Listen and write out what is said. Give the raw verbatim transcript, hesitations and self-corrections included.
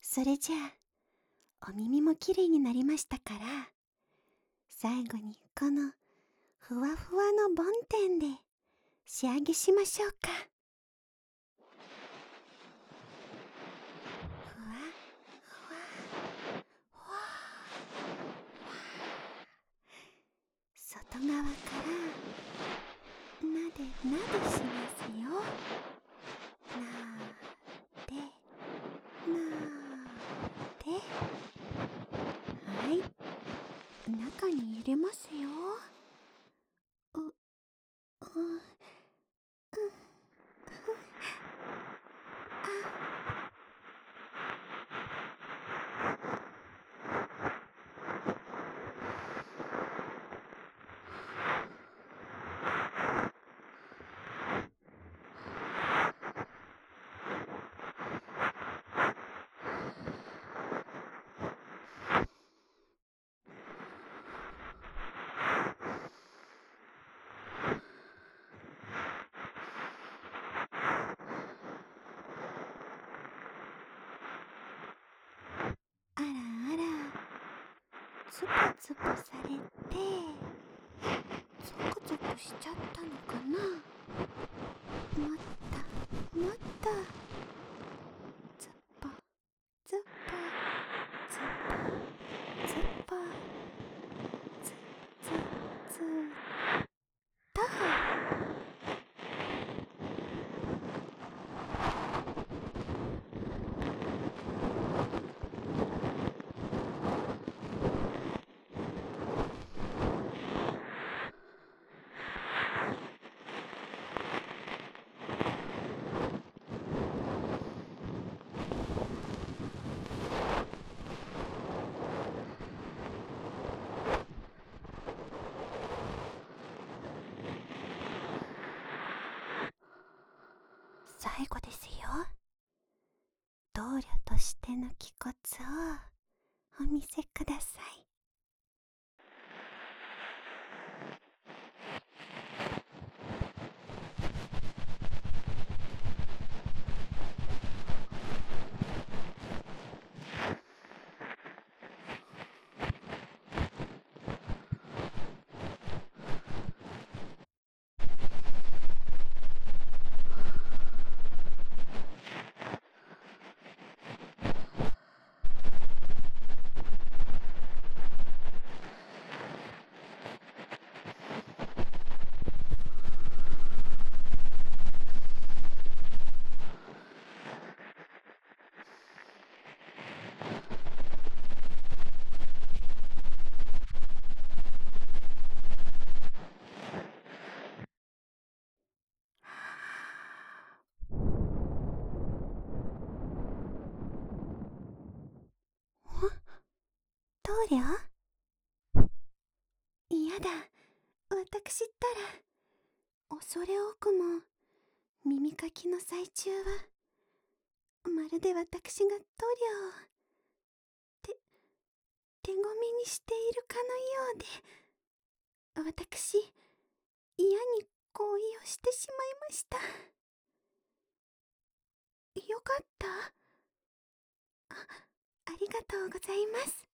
それじゃあ、お耳もきれいになりましたから、最後にこのふわふわの梵天で仕上げしましょうか。ふわふわふわ外側からなでなでしますよ。なでなで、はい、中に入れますよ。う、う、うん、あらあら、ツプツプされてゾクゾクしちゃったのかな。もっともっと、ツッポツッポツッポツッポツツツと。最後ですよ。同僚としての気骨をお見せください。棟梁？いやだ、私ったら恐れ多くも耳かきの最中はまるで私が塗料を手手ごみにしているかのようで、私嫌に行為をしてしまいました。よかった。あ、ありがとうございます。